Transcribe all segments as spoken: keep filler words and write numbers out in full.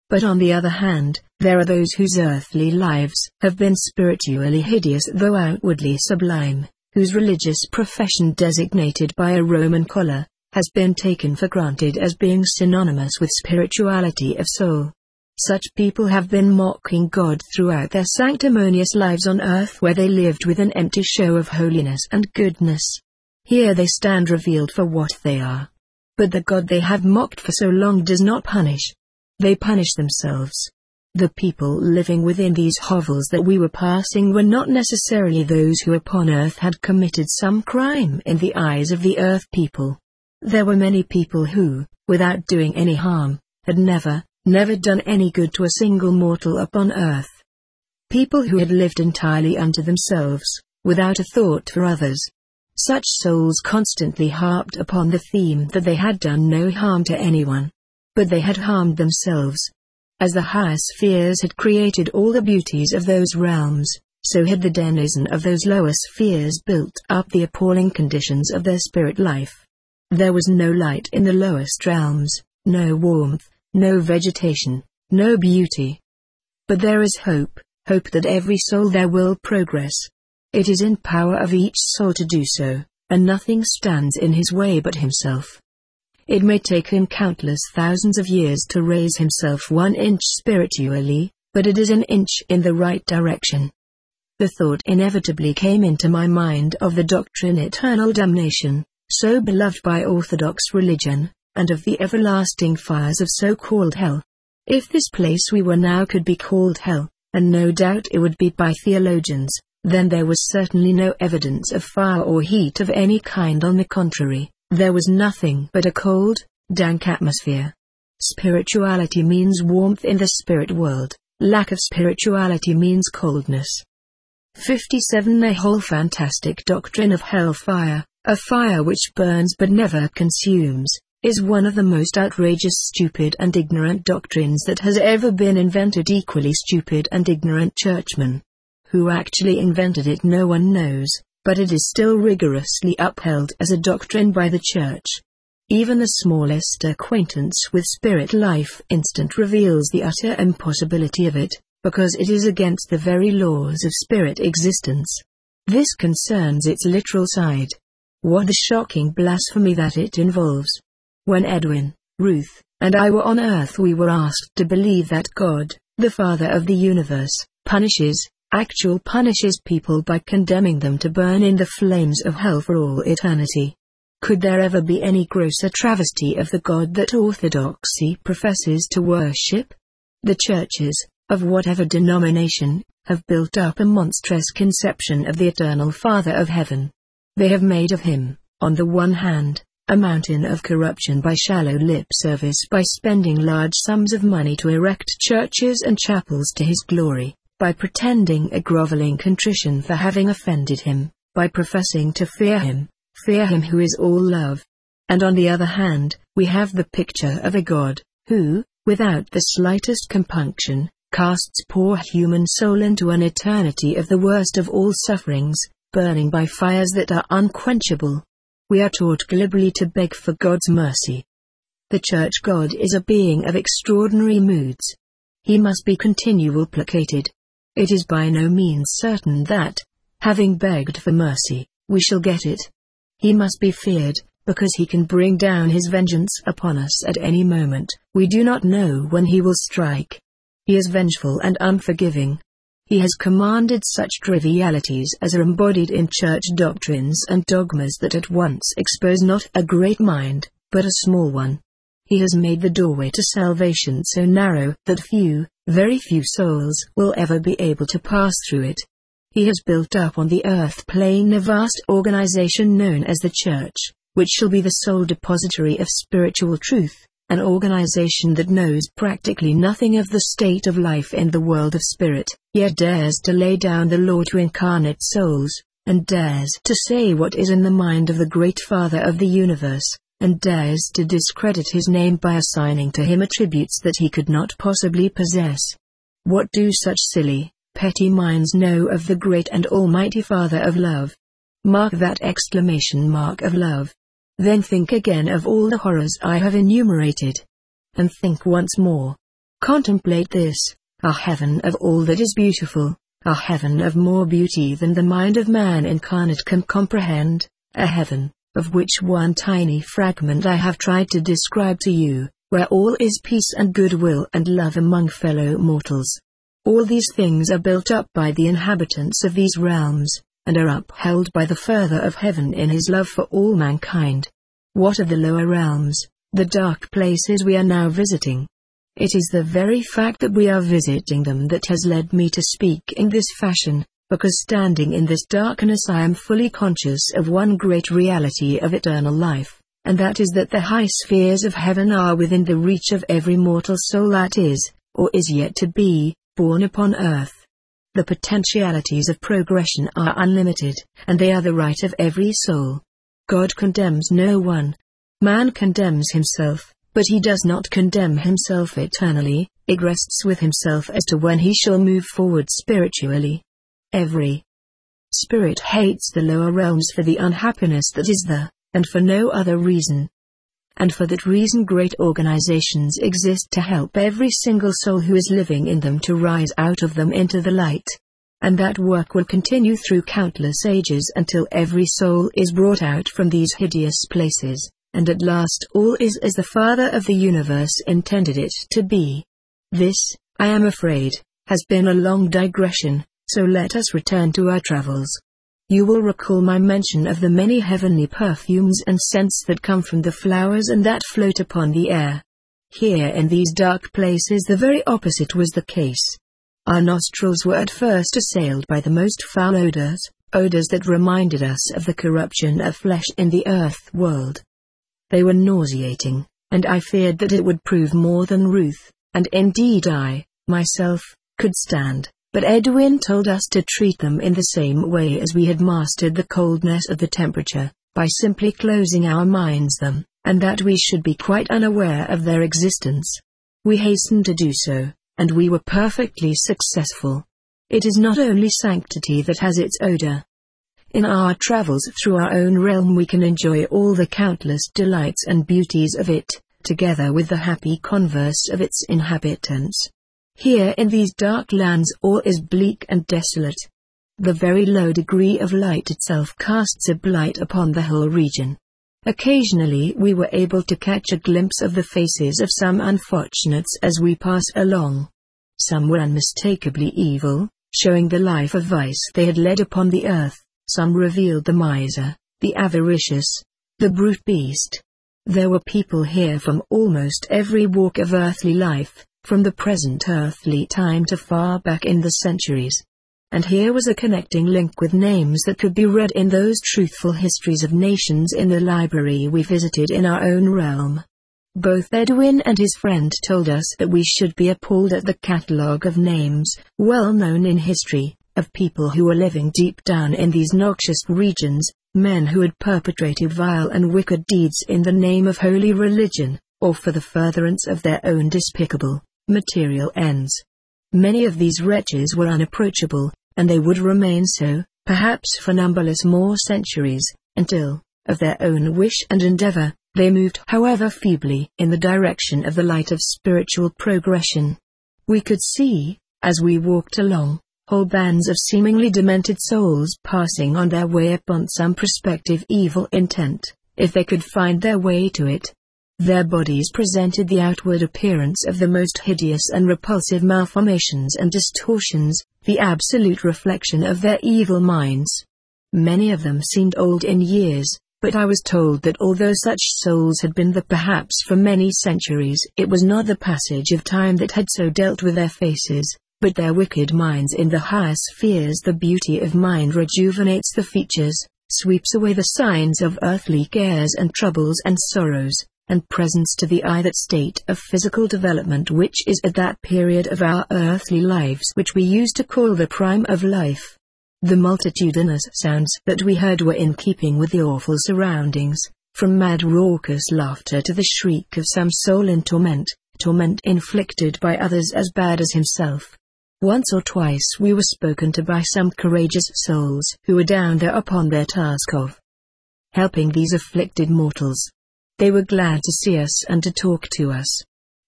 But on the other hand, there are those whose earthly lives have been spiritually hideous though outwardly sublime, whose religious profession designated by a Roman collar, has been taken for granted as being synonymous with spirituality of soul. Such people have been mocking God throughout their sanctimonious lives on earth where they lived with an empty show of holiness and goodness. Here they stand revealed for what they are. But the God they have mocked for so long does not punish. They punish themselves. The people living within these hovels that we were passing were not necessarily those who upon earth had committed some crime in the eyes of the earth people. There were many people who, without doing any harm, had never, never done any good to a single mortal upon earth. People who had lived entirely unto themselves, without a thought for others. Such souls constantly harped upon the theme that they had done no harm to anyone. But they had harmed themselves. As the higher spheres had created all the beauties of those realms, so had the denizen of those lower spheres built up the appalling conditions of their spirit life. There was no light in the lowest realms, no warmth, no vegetation, no beauty. But there is hope, hope that every soul there will progress. It is in power of each soul to do so, and nothing stands in his way but himself. It may take him countless thousands of years to raise himself one inch spiritually, but it is an inch in the right direction. The thought inevitably came into my mind of the doctrine eternal damnation, so beloved by Orthodox religion, and of the everlasting fires of so-called hell. If this place we were now could be called hell, and no doubt it would be by theologians, then there was certainly no evidence of fire or heat of any kind. On the contrary, there was nothing but a cold, dank atmosphere. Spirituality means warmth in the spirit world, lack of spirituality means coldness. fifty-seven The whole fantastic doctrine of hellfire, a fire which burns but never consumes, is one of the most outrageous, stupid and ignorant doctrines that has ever been invented. Equally stupid and ignorant churchmen. Who actually invented it no one knows, but it is still rigorously upheld as a doctrine by the Church. Even the smallest acquaintance with spirit life instant reveals the utter impossibility of it, because it is against the very laws of spirit existence. This concerns its literal side. What a shocking blasphemy that it involves. When Edwin, Ruth, and I were on earth, we were asked to believe that God, the Father of the universe, punishes, actual punishes people by condemning them to burn in the flames of hell for all eternity. Could there ever be any grosser travesty of the God that orthodoxy professes to worship? The churches, of whatever denomination, have built up a monstrous conception of the eternal Father of heaven. They have made of him, on the one hand, a mountain of corruption by shallow lip service, by spending large sums of money to erect churches and chapels to his glory, by pretending a groveling contrition for having offended him, by professing to fear him, fear him who is all love. And on the other hand, we have the picture of a God, who, without the slightest compunction, casts poor human soul into an eternity of the worst of all sufferings, burning by fires that are unquenchable. We are taught glibly to beg for God's mercy. The church God is a being of extraordinary moods. He must be continually placated. It is by no means certain that, having begged for mercy, we shall get it. He must be feared, because he can bring down his vengeance upon us at any moment. We do not know when he will strike. He is vengeful and unforgiving. He has commanded such trivialities as are embodied in church doctrines and dogmas that at once expose not a great mind, but a small one. He has made the doorway to salvation so narrow that few, very few souls will ever be able to pass through it. He has built up on the earth plane a vast organization known as the Church, which shall be the sole depository of spiritual truth, an organization that knows practically nothing of the state of life in the world of spirit, yet dares to lay down the law to incarnate souls, and dares to say what is in the mind of the great Father of the universe, and dares to discredit his name by assigning to him attributes that he could not possibly possess. What do such silly, petty minds know of the great and almighty Father of love? Mark that exclamation mark of love. Then think again of all the horrors I have enumerated. And think once more. Contemplate this, our heaven of all that is beautiful, a heaven of more beauty than the mind of man incarnate can comprehend, a heaven, of which one tiny fragment I have tried to describe to you, where all is peace and goodwill and love among fellow mortals. All these things are built up by the inhabitants of these realms, and are upheld by the Father of heaven in his love for all mankind. What of the lower realms, the dark places we are now visiting? It is the very fact that we are visiting them that has led me to speak in this fashion, because standing in this darkness I am fully conscious of one great reality of eternal life, and that is that the high spheres of heaven are within the reach of every mortal soul that is, or is yet to be, born upon earth. The potentialities of progression are unlimited, and they are the right of every soul. God condemns no one. Man condemns himself, but he does not condemn himself eternally. It rests with himself as to when he shall move forward spiritually. Every spirit hates the lower realms for the unhappiness that is there, and for no other reason. And for that reason great organizations exist to help every single soul who is living in them to rise out of them into the light. And that work will continue through countless ages until every soul is brought out from these hideous places, and at last all is as the Father of the universe intended it to be. This, I am afraid, has been a long digression, so let us return to our travels. You will recall my mention of the many heavenly perfumes and scents that come from the flowers and that float upon the air. Here in these dark places the very opposite was the case. Our nostrils were at first assailed by the most foul odors, odors that reminded us of the corruption of flesh in the earth world. They were nauseating, and I feared that it would prove more than Ruth, and indeed I, myself, could stand. But Edwin told us to treat them in the same way as we had mastered the coldness of the temperature, by simply closing our minds them, and that we should be quite unaware of their existence. We hastened to do so, and we were perfectly successful. It is not only sanctity that has its odor. In our travels through our own realm we can enjoy all the countless delights and beauties of it, together with the happy converse of its inhabitants. Here in these dark lands all is bleak and desolate. The very low degree of light itself casts a blight upon the whole region. Occasionally we were able to catch a glimpse of the faces of some unfortunates as we passed along. Some were unmistakably evil, showing the life of vice they had led upon the earth. Some revealed the miser, the avaricious, the brute beast. There were people here from almost every walk of earthly life, from the present earthly time to far back in the centuries. And here was a connecting link with names that could be read in those truthful histories of nations in the library we visited in our own realm. Both Edwin and his friend told us that we should be appalled at the catalogue of names, well known in history, of people who were living deep down in these noxious regions, men who had perpetrated vile and wicked deeds in the name of holy religion, or for the furtherance of their own despicable, material ends. Many of these wretches were unapproachable, and they would remain so, perhaps for numberless more centuries, until, of their own wish and endeavor, they moved however feebly in the direction of the light of spiritual progression. We could see, as we walked along, whole bands of seemingly demented souls passing on their way upon some prospective evil intent, if they could find their way to it. Their bodies presented the outward appearance of the most hideous and repulsive malformations and distortions, the absolute reflection of their evil minds. Many of them seemed old in years, but I was told that although such souls had been there perhaps for many centuries, it was not the passage of time that had so dealt with their faces, but their wicked minds in the higher spheres. The beauty of mind rejuvenates the features, sweeps away the signs of earthly cares and troubles and sorrows, and presents to the eye that state of physical development which is at that period of our earthly lives which we used to call the prime of life. The multitudinous sounds that we heard were in keeping with the awful surroundings, from mad raucous laughter to the shriek of some soul in torment, torment inflicted by others as bad as himself. Once or twice we were spoken to by some courageous souls who were down there upon their task of helping these afflicted mortals. They were glad to see us and to talk to us.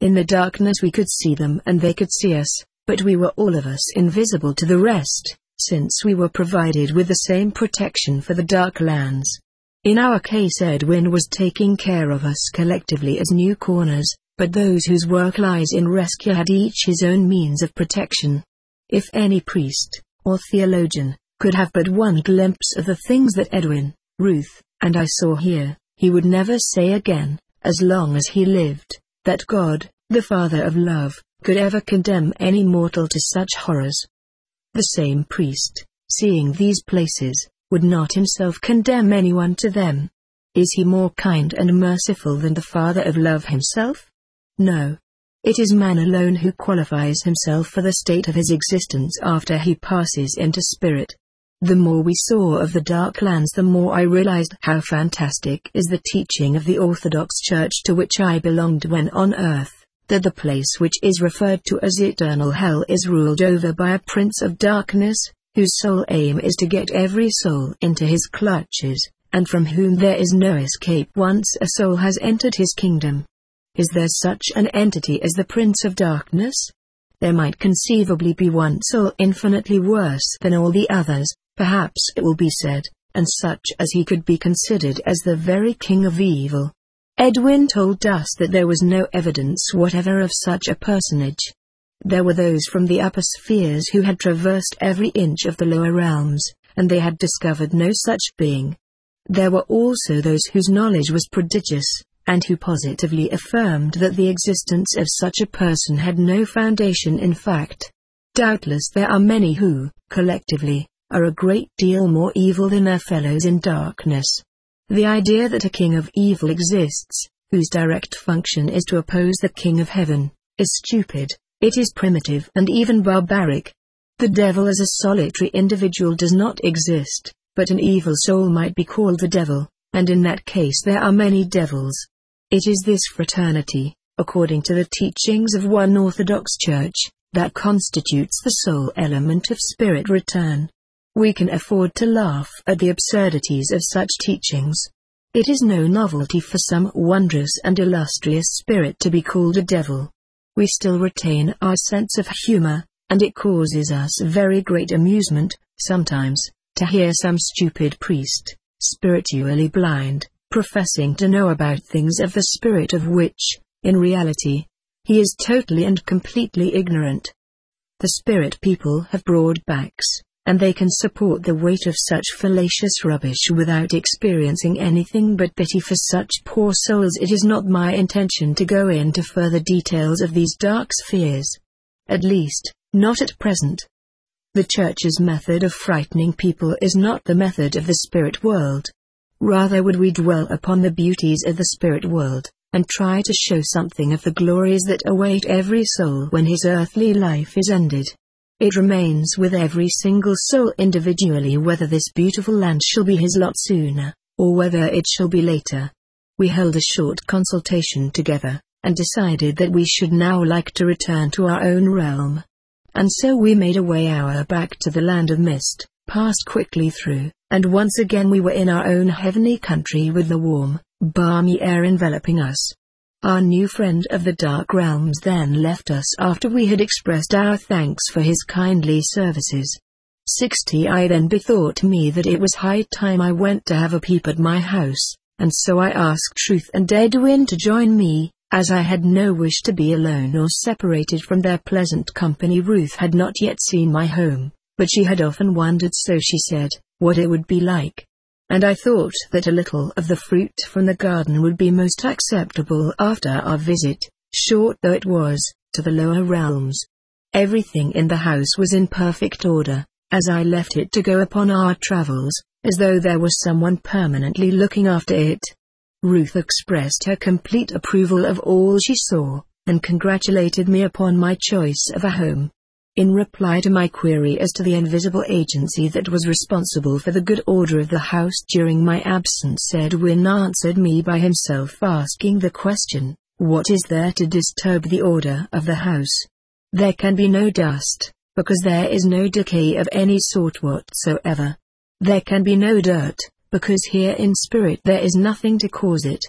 In the darkness we could see them and they could see us, but we were all of us invisible to the rest, since we were provided with the same protection for the dark lands. In our case Edwin was taking care of us collectively as new corners, but those whose work lies in rescue had each his own means of protection. If any priest, or theologian, could have but one glimpse of the things that Edwin, Ruth, and I saw here, he would never say again, as long as he lived, that God, the Father of love, could ever condemn any mortal to such horrors. The same priest, seeing these places, would not himself condemn anyone to them. Is he more kind and merciful than the Father of love himself? No. It is man alone who qualifies himself for the state of his existence after he passes into spirit. The more we saw of the dark lands, the more I realized how fantastic is the teaching of the Orthodox Church to which I belonged when on earth, that the place which is referred to as eternal hell is ruled over by a prince of darkness, whose sole aim is to get every soul into his clutches, and from whom there is no escape once a soul has entered his kingdom. Is there such an entity as the Prince of Darkness? There might conceivably be one soul infinitely worse than all the others, perhaps it will be said, and such as he could be considered as the very king of evil. Edwin told us that there was no evidence whatever of such a personage. There were those from the upper spheres who had traversed every inch of the lower realms, and they had discovered no such being. There were also those whose knowledge was prodigious, and who positively affirmed that the existence of such a person had no foundation in fact. Doubtless there are many who, collectively, are a great deal more evil than their fellows in darkness. The idea that a king of evil exists, whose direct function is to oppose the king of heaven, is stupid. It is primitive and even barbaric. The devil as a solitary individual does not exist, but an evil soul might be called the devil, and in that case there are many devils. It is this fraternity, according to the teachings of one Orthodox Church, that constitutes the sole element of spirit return. We can afford to laugh at the absurdities of such teachings. It is no novelty for some wondrous and illustrious spirit to be called a devil. We still retain our sense of humor, and it causes us very great amusement, sometimes, to hear some stupid priest, spiritually blind, professing to know about things of the spirit of which, in reality, he is totally and completely ignorant. The spirit people have broad backs, and they can support the weight of such fallacious rubbish without experiencing anything but pity for such poor souls. It is not my intention to go into further details of these dark spheres. At least, not at present. The Church's method of frightening people is not the method of the spirit world. Rather would we dwell upon the beauties of the spirit world, and try to show something of the glories that await every soul when his earthly life is ended. It remains with every single soul individually whether this beautiful land shall be his lot sooner, or whether it shall be later. We held a short consultation together, and decided that we should now like to return to our own realm. And so we made our way our back to the land of mist, passed quickly through, and once again we were in our own heavenly country with the warm, balmy air enveloping us. Our new friend of the dark realms then left us after we had expressed our thanks for his kindly services. Sixty I then bethought me that it was high time I went to have a peep at my house, and so I asked Ruth and Edwin to join me, as I had no wish to be alone or separated from their pleasant company. Ruth had not yet seen my home, but she had often wondered, so she said, what it would be like. And I thought that a little of the fruit from the garden would be most acceptable after our visit, short though it was, to the lower realms. Everything in the house was in perfect order, as I left it to go upon our travels, as though there was someone permanently looking after it. Ruth expressed her complete approval of all she saw, and congratulated me upon my choice of a home. In reply to my query as to the invisible agency that was responsible for the good order of the house during my absence, Edwin answered me by himself asking the question, what is there to disturb the order of the house? There can be no dust, because there is no decay of any sort whatsoever. There can be no dirt, because here in spirit there is nothing to cause it.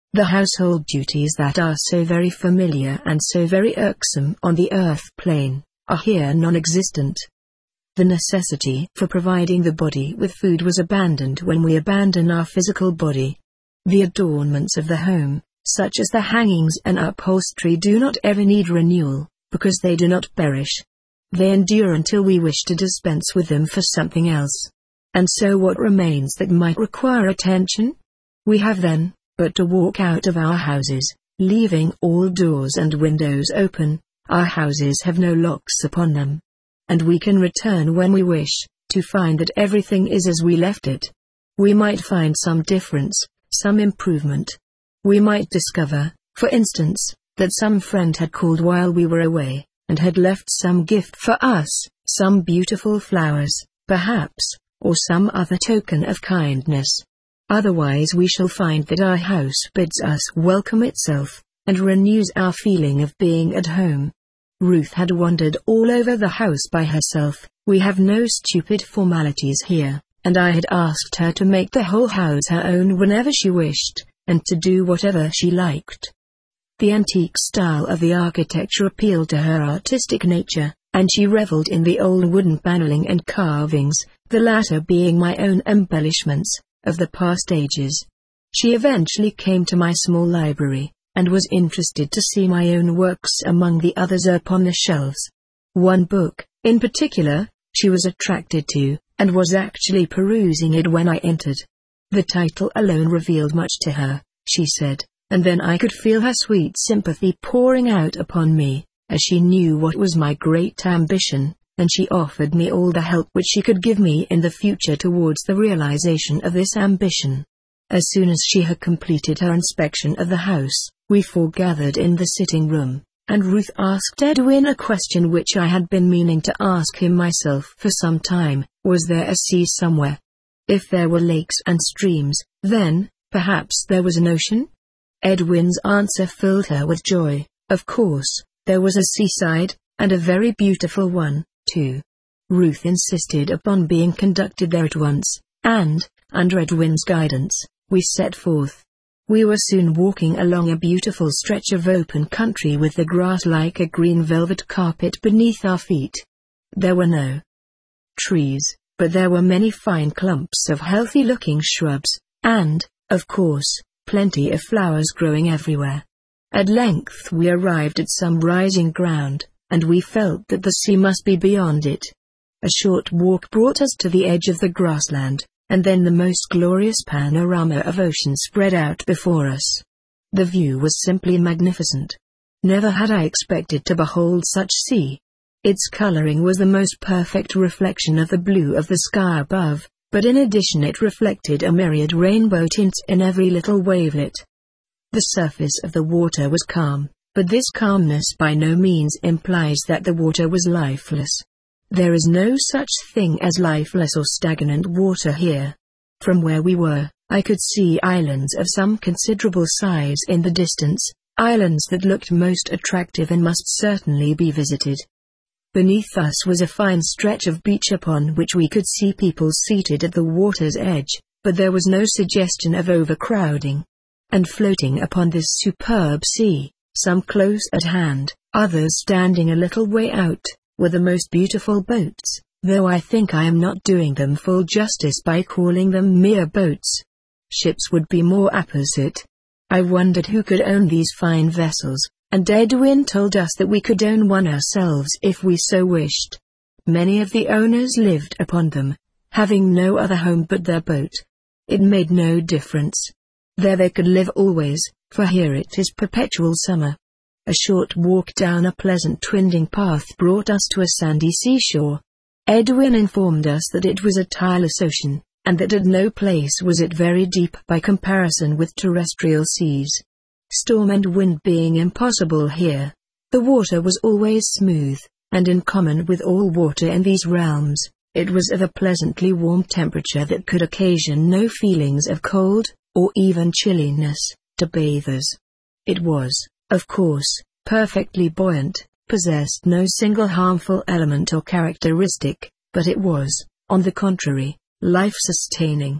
The household duties that are so very familiar and so very irksome on the earth plane are here non-existent. The necessity for providing the body with food was abandoned when we abandon our physical body. The adornments of the home, such as the hangings and upholstery, do not ever need renewal, because they do not perish. They endure until we wish to dispense with them for something else. And so what remains that might require attention? We have then but to walk out of our houses, leaving all doors and windows open. Our houses have no locks upon them. And we can return when we wish, to find that everything is as we left it. We might find some difference, some improvement. We might discover, for instance, that some friend had called while we were away, and had left some gift for us, some beautiful flowers, perhaps, or some other token of kindness. Otherwise we shall find that our house bids us welcome itself, and renews our feeling of being at home. Ruth had wandered all over the house by herself. We have no stupid formalities here, and I had asked her to make the whole house her own whenever she wished, and to do whatever she liked. The antique style of the architecture appealed to her artistic nature, and she reveled in the old wooden paneling and carvings, the latter being my own embellishments of the past ages. She eventually came to my small library, and was interested to see my own works among the others upon the shelves. One book, in particular, she was attracted to, and was actually perusing it when I entered. The title alone revealed much to her, she said, and then I could feel her sweet sympathy pouring out upon me, as she knew what was my great ambition, and she offered me all the help which she could give me in the future towards the realization of this ambition. As soon as she had completed her inspection of the house, we foregathered in the sitting room, and Ruth asked Edwin a question which I had been meaning to ask him myself for some time: was there a sea somewhere? If there were lakes and streams, then, perhaps there was an ocean? Edwin's answer filled her with joy. Of course, there was a seaside, and a very beautiful one, too. Ruth insisted upon being conducted there at once, and, under Edwin's guidance, we set forth. We were soon walking along a beautiful stretch of open country with the grass like a green velvet carpet beneath our feet. There were no trees, but there were many fine clumps of healthy-looking shrubs, and, of course, plenty of flowers growing everywhere. At length we arrived at some rising ground, and we felt that the sea must be beyond it. A short walk brought us to the edge of the grassland, and then the most glorious panorama of ocean spread out before us. The view was simply magnificent. Never had I expected to behold such sea. Its coloring was the most perfect reflection of the blue of the sky above, but in addition it reflected a myriad rainbow tints in every little wavelet. The surface of the water was calm, but this calmness by no means implies that the water was lifeless. There is no such thing as lifeless or stagnant water here. From where we were, I could see islands of some considerable size in the distance, islands that looked most attractive and must certainly be visited. Beneath us was a fine stretch of beach upon which we could see people seated at the water's edge, but there was no suggestion of overcrowding. And floating upon this superb sea, some close at hand, others standing a little way out, were the most beautiful boats, though I think I am not doing them full justice by calling them mere boats. Ships would be more apposite. I wondered who could own these fine vessels, and Edwin told us that we could own one ourselves if we so wished. Many of the owners lived upon them, having no other home but their boat. It made no difference. There they could live always, for here it is perpetual summer. A short walk down a pleasant winding path brought us to a sandy seashore. Edwin informed us that it was a tireless ocean, and that at no place was it very deep by comparison with terrestrial seas. Storm and wind being impossible here, the water was always smooth, and in common with all water in these realms, it was of a pleasantly warm temperature that could occasion no feelings of cold, or even chilliness, to bathers. It was, of course, perfectly buoyant, possessed no single harmful element or characteristic, but it was, on the contrary, life-sustaining.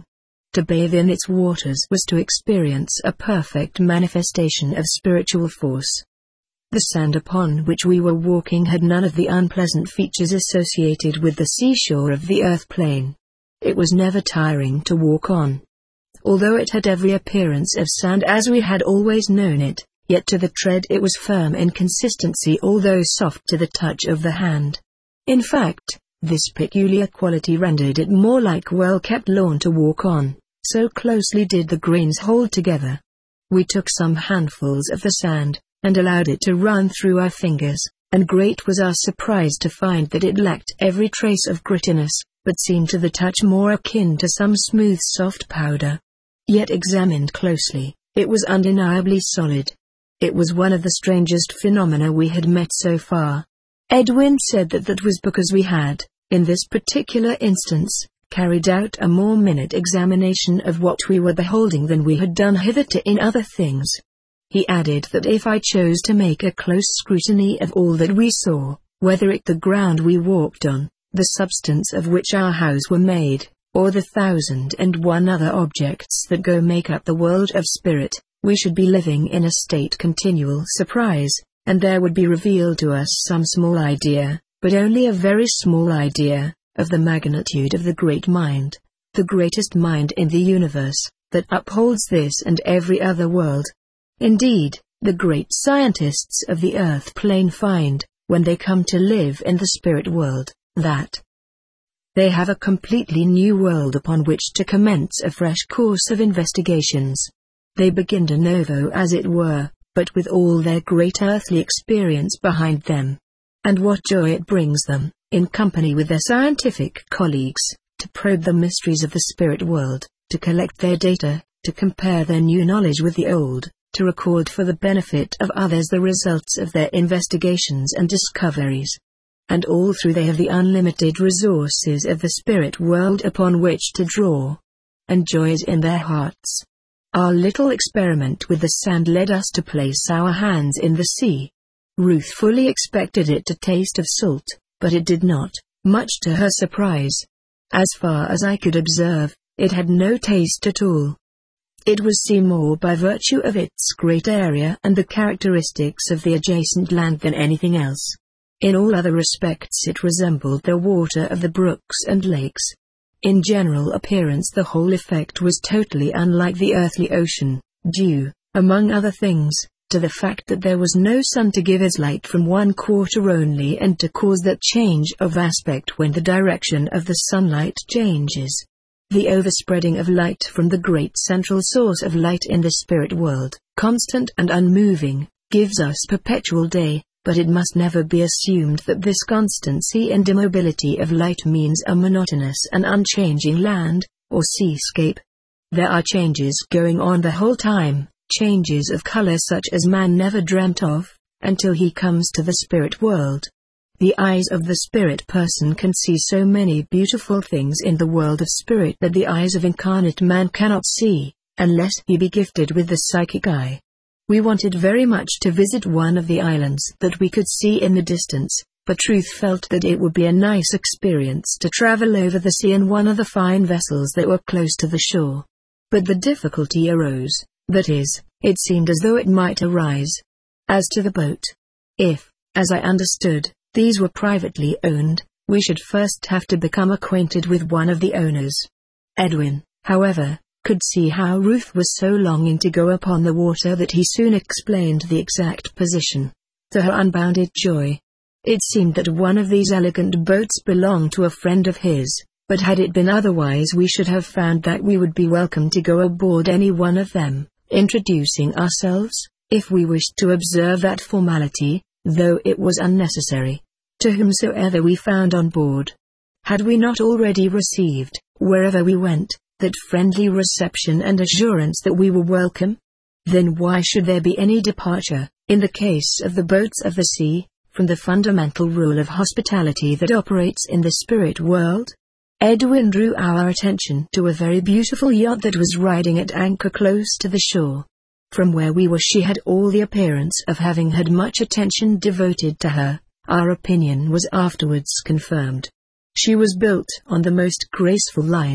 To bathe in its waters was to experience a perfect manifestation of spiritual force. The sand upon which we were walking had none of the unpleasant features associated with the seashore of the earth plane. It was never tiring to walk on. Although it had every appearance of sand as we had always known it, yet to the tread it was firm in consistency, although soft to the touch of the hand. In fact, this peculiar quality rendered it more like well-kept lawn to walk on, so closely did the grains hold together. We took some handfuls of the sand, and allowed it to run through our fingers, and great was our surprise to find that it lacked every trace of grittiness, but seemed to the touch more akin to some smooth soft powder. Yet examined closely, it was undeniably solid. It was one of the strangest phenomena we had met so far. Edwin said that that was because we had, in this particular instance, carried out a more minute examination of what we were beholding than we had done hitherto in other things. He added that if I chose to make a close scrutiny of all that we saw, whether it the ground we walked on, the substance of which our houses were made, or the thousand and one other objects that go make up the world of spirit, we should be living in a state continual surprise, and there would be revealed to us some small idea, but only a very small idea, of the magnitude of the great mind, the greatest mind in the universe, that upholds this and every other world. Indeed, the great scientists of the earth plane find, when they come to live in the spirit world, that they have a completely new world upon which to commence a fresh course of investigations. They begin de novo as it were, but with all their great earthly experience behind them. And what joy it brings them, in company with their scientific colleagues, to probe the mysteries of the spirit world, to collect their data, to compare their new knowledge with the old, to record for the benefit of others the results of their investigations and discoveries. And all through they have the unlimited resources of the spirit world upon which to draw. And joy is in their hearts. Our little experiment with the sand led us to place our hands in the sea. Ruth fully expected it to taste of salt, but it did not, much to her surprise. As far as I could observe, it had no taste at all. It was sea more by virtue of its great area and the characteristics of the adjacent land than anything else. In all other respects it resembled the water of the brooks and lakes. In general appearance the whole effect was totally unlike the earthly ocean, due, among other things, to the fact that there was no sun to give its light from one quarter only and to cause that change of aspect when the direction of the sunlight changes. The overspreading of light from the great central source of light in the spirit world, constant and unmoving, gives us perpetual day, but it must never be assumed that this constancy and immobility of light means a monotonous and unchanging land, or seascape. There are changes going on the whole time, changes of color such as man never dreamt of, until he comes to the spirit world. The eyes of the spirit person can see so many beautiful things in the world of spirit that the eyes of incarnate man cannot see, unless he be gifted with the psychic eye. We wanted very much to visit one of the islands that we could see in the distance, but Truth felt that it would be a nice experience to travel over the sea in one of the fine vessels that were close to the shore. But the difficulty arose, that is, it seemed as though it might arise. As to the boat, if, as I understood, these were privately owned, we should first have to become acquainted with one of the owners. Edwin, however, could see how Ruth was so longing to go upon the water that he soon explained the exact position. To her unbounded joy, it seemed that one of these elegant boats belonged to a friend of his, but had it been otherwise we should have found that we would be welcome to go aboard any one of them, introducing ourselves, if we wished to observe that formality, though it was unnecessary, to whomsoever we found on board. Had we not already received, wherever we went, that friendly reception and assurance that we were welcome? Then why should there be any departure, in the case of the boats of the sea, from the fundamental rule of hospitality that operates in the spirit world? Edwin drew our attention to a very beautiful yacht that was riding at anchor close to the shore. From where we were she had all the appearance of having had much attention devoted to her. Our opinion was afterwards confirmed. She was built on the most graceful lines,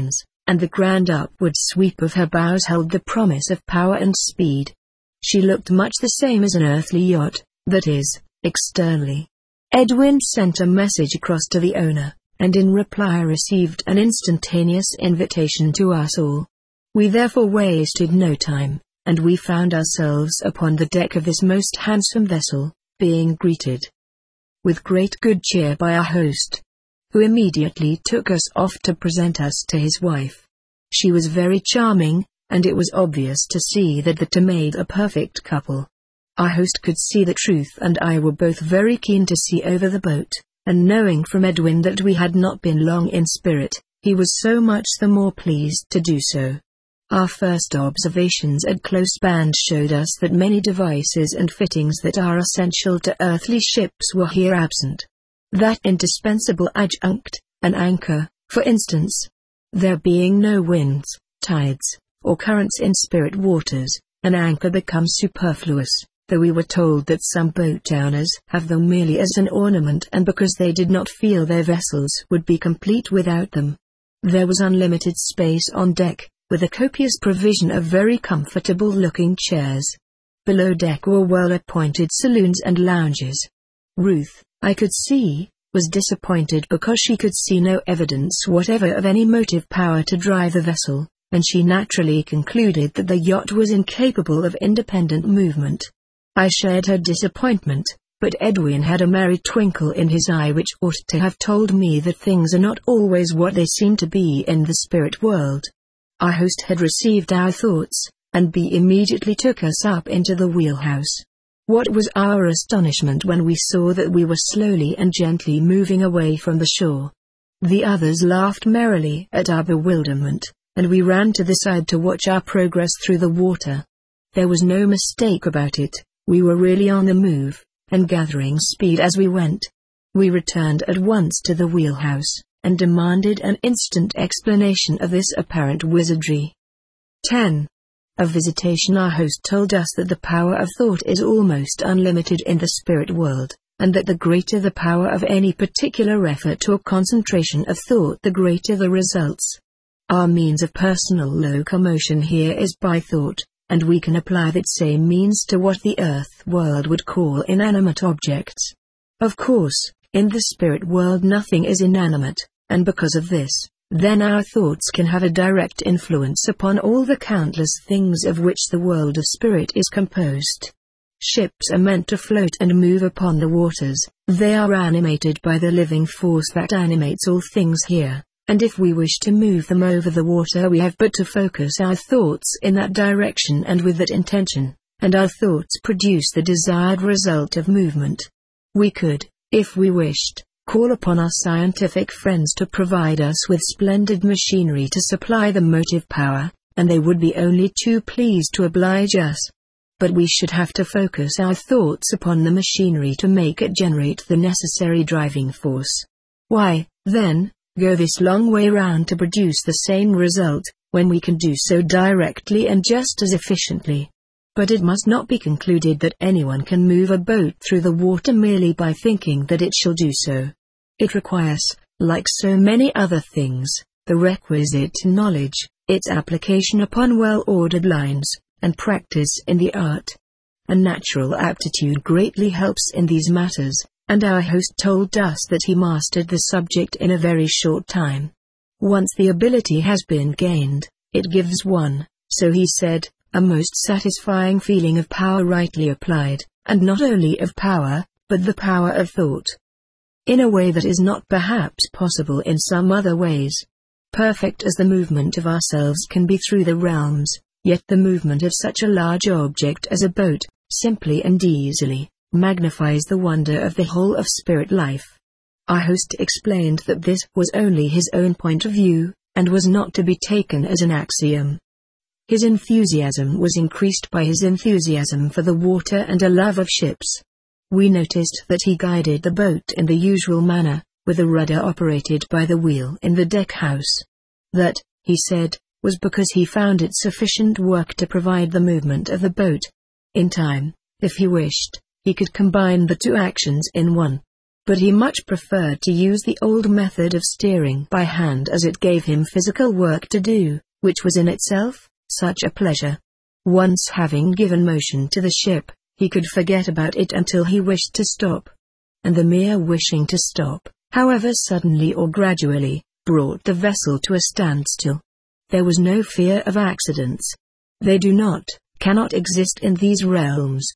and the grand upward sweep of her bows held the promise of power and speed. She looked much the same as an earthly yacht, that is, externally. Edwin sent a message across to the owner, and in reply received an instantaneous invitation to us all. We therefore wasted no time, and we found ourselves upon the deck of this most handsome vessel, being greeted with great good cheer by our host, who immediately took us off to present us to his wife. She was very charming, and it was obvious to see that the two made a perfect couple. Our host could see the truth, and I were both very keen to see over the boat, and knowing from Edwin that we had not been long in spirit, he was so much the more pleased to do so. Our first observations at close band showed us that many devices and fittings that are essential to earthly ships were here absent. That indispensable adjunct, an anchor, for instance. There being no winds, tides, or currents in spirit waters, an anchor becomes superfluous, though we were told that some boat owners have them merely as an ornament and because they did not feel their vessels would be complete without them. There was unlimited space on deck, with a copious provision of very comfortable-looking chairs. Below deck were well-appointed saloons and lounges. Ruth, I could see, was disappointed because she could see no evidence whatever of any motive power to drive the vessel, and she naturally concluded that the yacht was incapable of independent movement. I shared her disappointment, but Edwin had a merry twinkle in his eye which ought to have told me that things are not always what they seem to be in the spirit world. Our host had received our thoughts, and B immediately took us up into the wheelhouse. What was our astonishment when we saw that we were slowly and gently moving away from the shore. The others laughed merrily at our bewilderment, and we ran to the side to watch our progress through the water. There was no mistake about it, we were really on the move, and gathering speed as we went. We returned at once to the wheelhouse, and demanded an instant explanation of this apparent wizardry. ten. Of visitation. Our host told us that the power of thought is almost unlimited in the spirit world, and that the greater the power of any particular effort or concentration of thought, the greater the results. Our means of personal locomotion here is by thought, and we can apply that same means to what the earth world would call inanimate objects. Of course, in the spirit world nothing is inanimate, and because of this, then our thoughts can have a direct influence upon all the countless things of which the world of spirit is composed. Ships are meant to float and move upon the waters, they are animated by the living force that animates all things here, and if we wish to move them over the water we have but to focus our thoughts in that direction and with that intention, and our thoughts produce the desired result of movement. We could, if we wished, call upon our scientific friends to provide us with splendid machinery to supply the motive power, and they would be only too pleased to oblige us. But we should have to focus our thoughts upon the machinery to make it generate the necessary driving force. Why, then, go this long way round to produce the same result, when we can do so directly and just as efficiently? But it must not be concluded that anyone can move a boat through the water merely by thinking that it shall do so. It requires, like so many other things, the requisite knowledge, its application upon well-ordered lines, and practice in the art. A natural aptitude greatly helps in these matters, and our host told us that he mastered the subject in a very short time. Once the ability has been gained, it gives one, so he said, a most satisfying feeling of power rightly applied, and not only of power, but the power of thought. In a way that is not perhaps possible in some other ways. Perfect as the movement of ourselves can be through the realms, yet the movement of such a large object as a boat, simply and easily, magnifies the wonder of the whole of spirit life. Our host explained that this was only his own point of view, and was not to be taken as an axiom. His enthusiasm was increased by his enthusiasm for the water and a love of ships. We noticed that he guided the boat in the usual manner, with a rudder operated by the wheel in the deck house. That, he said, was because he found it sufficient work to provide the movement of the boat. In time, if he wished, he could combine the two actions in one. but he much preferred to use the old method of steering by hand, as it gave him physical work to do, which was in itself such a pleasure. Once having given motion to the ship, he could forget about it until he wished to stop. And the mere wishing to stop, however suddenly or gradually, brought the vessel to a standstill. There was no fear of accidents. They do not, cannot exist in these realms.